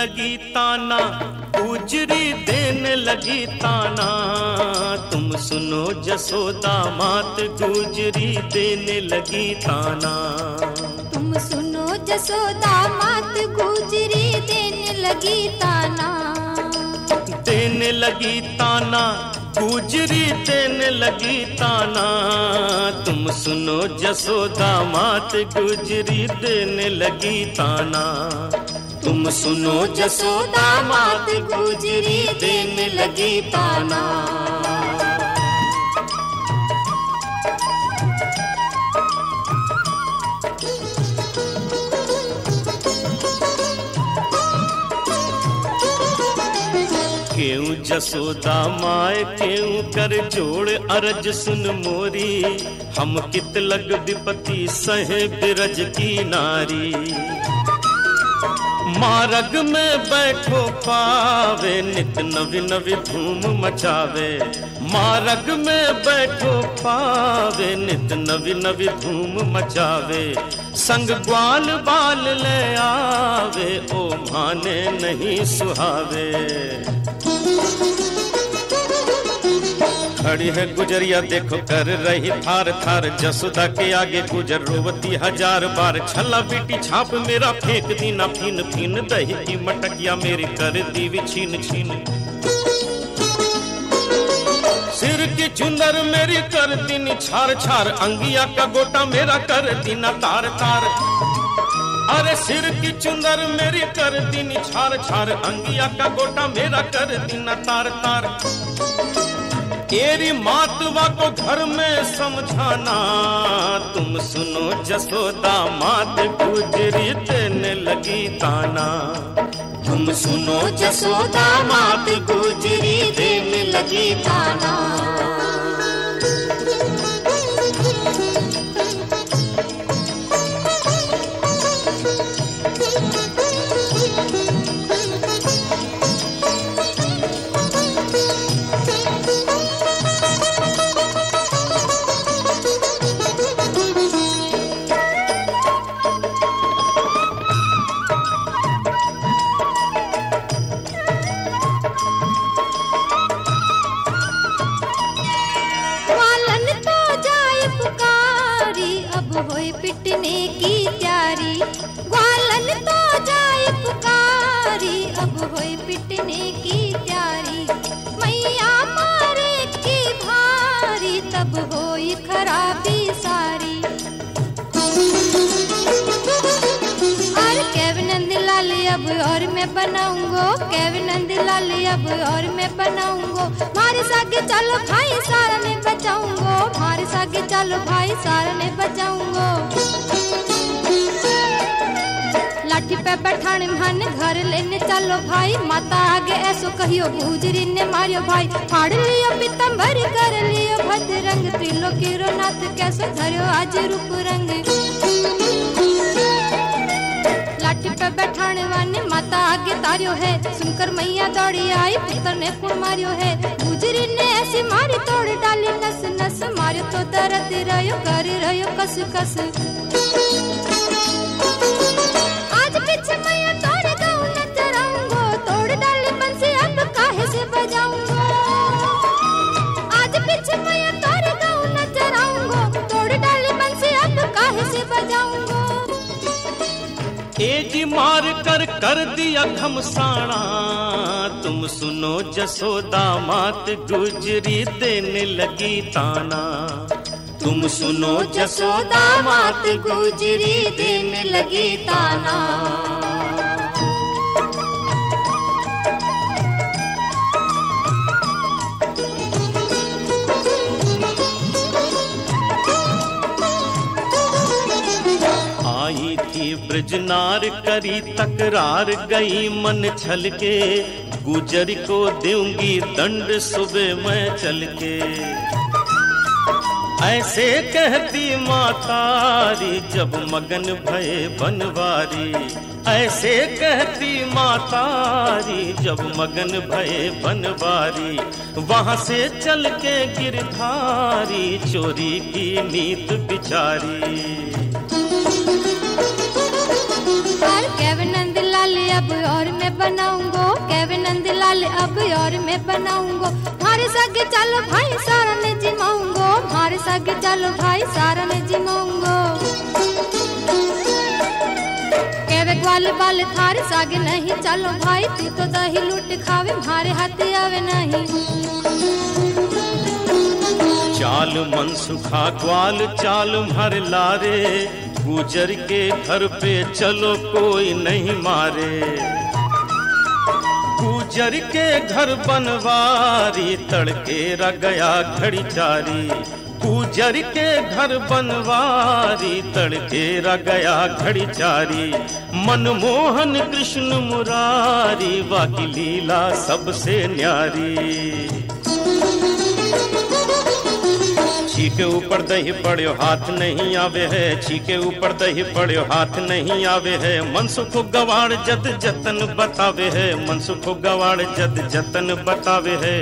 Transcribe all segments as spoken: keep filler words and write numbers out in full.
लगी ताना, गुजरी देने लगी ताना। तुम सुनो जसोदा मात, गुजरी देने लगी ताना। तुम सुनो जसोदा मात, गुजरी देने लगी ताना। देने लगी ताना, गुजरी देने लगी ताना। तुम सुनो जसोदा मात, गुजरी देने लगी ताना। तुम सुनो जसोदा मात, गुजरी देने लगी ताना। क्यों जसोदा माए क्यों कर जोड़ अरज सुन मोरी, हम कित लग विपति सहे बिरज की नारी। मार्ग में बैठो पावे, नित नवी नवी धूम मचावे। मार्ग में बैठो पावे, नित नवी नवी धूम मचावे। संग ग्वाल बाल ले आवे, ओ माने नहीं सुहावे। खड़ी है गुजरिया देखो कर रही थार थार, जसोदा के आगे गुजर रोवती हजार बार। छला बेटी छाप मेरा फेंक दी ना फीन फीन, दही की मटकिया मेरी कर दी छीन छीन। सिर की चुंदर मेरी कर दी छार छार, अंगिया का गोटा मेरा कर दी ना तार तार। अरे सिर की चुंदर मेरी कर दी छार छार, अंगिया का गोटा मेरा कर दी ना तार तार। तेरी मातवा को घर में समझाना, तुम सुनो जसोदा मात, गुजरी देने लगी ताना। तुम सुनो जसोदा मात, गुजरी देने लगी ताना। पिटने की तैयारी, ग्वालन तो जाए पुकारी, अब होए पिटने की तैयारी। मैया मारे की भारी, तब होई खराबी सारी। और कैव नंद लाल अब और मैं बनाऊंगो, कैव नंद लाल अब और मैं बनाऊंगो। मारे सागे चलो भाई सारा ने बचाऊंगो, मारे सागे चलो भाई सारा ने बचाऊंगो। लाठी पे बैठाने मन घर लेने चलो भाई, माता आगे ऐसो कहियो गुजरी ने मारियो भाई। फाड़ लियो पीतम्बर कर लियो भद्रंग, त्रिलोकी रो नाथ कैसो धरियो आज रूप रंग। लाठी पे बैठाने वाने माता आगे तारियो है, सुनकर मैया दौड़ी आई पुत्र ने कुण मारियो है। गुजरी ने ऐसी मारी तोड़ डाली नस नस, मारियो तो दर्द रहो कर रहो कस कस। आज पीछे मैया तोड़ गाऊं न चढ़ाऊंगो, तोड़ डाली बंसी अब काहे से बजाऊंगो। आज पीछे मैया तोड़ गाऊं न चढ़ाऊंगो, तोड़ डाली बंसी अब काहे से बजाऊंगो। एजी मार कर कर दिया घमसाना, तुम सुनो जसोदा मात, गुजरी देने लगी ताना। तुम सुनो जसोदा मात, गुजरी देने लगी ताना। आई थी ब्रजनार करी तकरार, गई मन छल के, गुजर को दूंगी दंड सुबह मैं चल के। ऐसे कहती मातारी जब मगन भये बनवारी, ऐसे कहती मातारी जब मगन भये बनवारी। वहां से चल के गिरधारी, चोरी की नीत बिचारी। कैव नंद लाल अब और मैं बनाऊंगो, कहवे नंदलाल अब और मैं बनाऊंगो। मारे सागे चलो भाई सारा ने जिमाऊंगो, मारे सागे चलो भाई सारा ने जिमाऊंगो। कहवे ग्वाल बाल थारे सागे नहीं चलो भाई, तू तो दही लूट खावे मारे हाथ आवे नहीं। चाल मन सुखा ग्वाल चाल भर लारे, गुजर के घर पे चलो कोई नहीं मारे। गुजर के घर बनवारी तड़के र गया घड़ी चारी, गुजर के घर बनवारी तड़के र गया घड़ी चारी। मनमोहन कृष्ण मुरारी वाकी लीला सबसे न्यारी। छीके ऊपर दही पड़ो हाथ नहीं आवे है, छीके ऊपर दही पड़ो हाथ नहीं आवे है। मनसुख गवाड़ जद जतन बतावे है, मनसुख गवाड़ जद जतन बतावे है।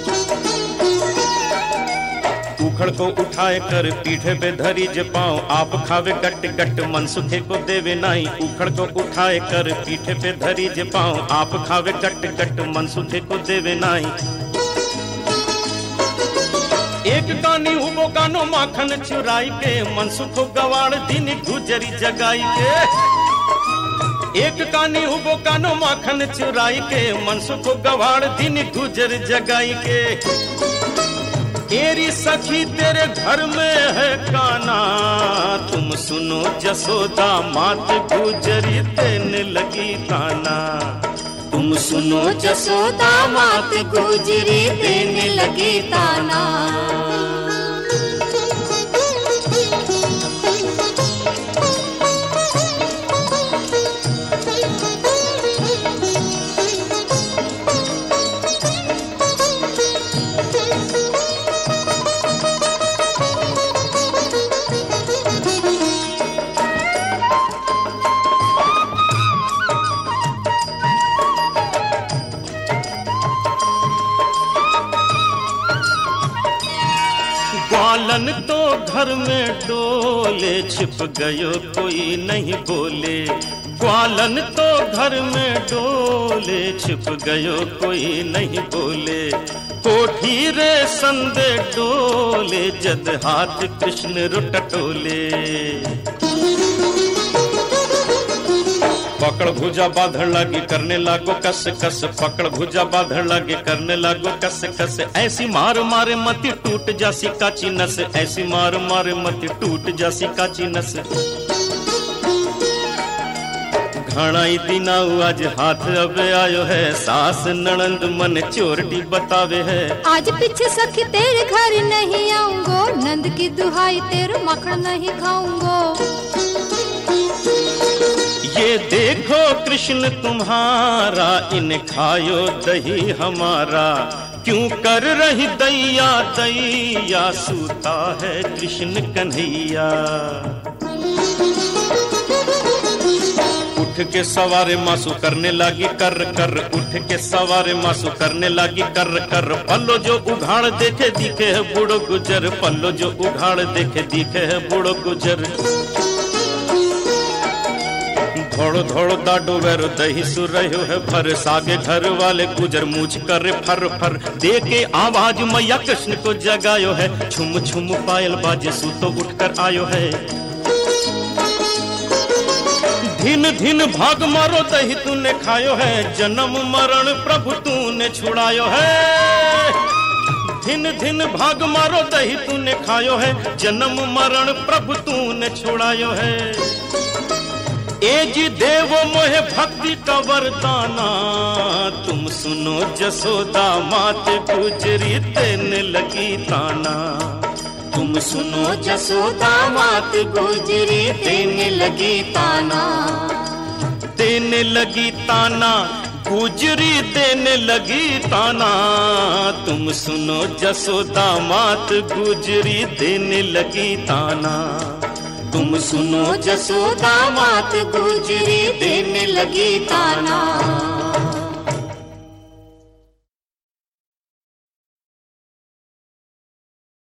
उखड़ को उठाए कर पीठे पे धरी जे पाओ, आप खावे गट गट मनसुखे को देवे नाई। उखड़ को उठाए कर पीठे पे धरी जे पाओ, आप खावे गट गट मनसुखे को देवे नाई। एक कानी उबो कानो माखन चुराई के, मनसुख गवाड़ दिन गुजरी जगाई के। एक कानी उबो कानो माखन चुराई के, मनसुख गवाड़ दिन गुजर जगाई के। तेरी सखी तेरे घर में है काना, तुम सुनो जसोदा मात गुजरी देने लगी ताना। तुम सुनो जसोदा मात गुजरी देने लगी ताना। ग्वालन तो घर में डोले, छिप गयो कोई नहीं बोले। ग्वालन तो घर में डोले, छिप गयो कोई नहीं बोले। कोठी रे संदे डोले, जद हाथ कृष्ण रुटटोले। पकड़ भुजा बांधड़ लगी करने लागो कस कस, पकड़ भुजा बांधड़ लगी करने लागो कस कस। ऐसी मार मारे मति टूट जासी काची नस, ऐसी मार मारे मति टूट जासी काची नस। घणाई दिनाऊ आज हाथ अब आयो है, सास ननंद मन चोरटी बतावे है। आज पीछे सखी तेरे घर नहीं आऊंगो, नंद की दुहाई तेरे मखन नहीं खाऊंगो। ये देखो कृष्ण तुम्हारा, इन खायो दही हमारा। क्यों कर रही दैया दैया, सूता है कृष्ण कन्हैया। उठ के सवारे मासू करने लगी कर कर, उठ के सवारे मासू करने लगी कर कर। पल्लो जो उघाड़ देखे दिखे है बूढ़ो गुजर, पल्लो जो उघाड़ देखे दिखे है बूढ़ो गुजर। धोड़ो धोड़ो दाडो वेरो दही सुर रहो है भर, सागे घर वाले गुजर मूछ करे फर फर। दे के आवाज मैया कृष्ण को जगायो है, छुम छुम पायल बाजे सूतो उठकर आयो है। धिन धिन भाग मारो दही तूने खायो है, जन्म मरण प्रभु तूने छुड़ायो है। धिन धिन भाग मारो दही तूने खायो है, जन्म मरण प्रभु तूने छुड़ायो है। एजी देवो मोहे भक्ति का वरदाना, तुम सुनो जसोदा मात गुजरी देने लगी ताना। तुम सुनो जसोदा मात गुजरी देने लगी ताना। देने लगी ताना गुजरी देने लगी ताना। तुम सुनो जसोदा मात गुजरी देने लगी ताना। तुम सुनो जसोदा मात गुजरी देने लगी ताना।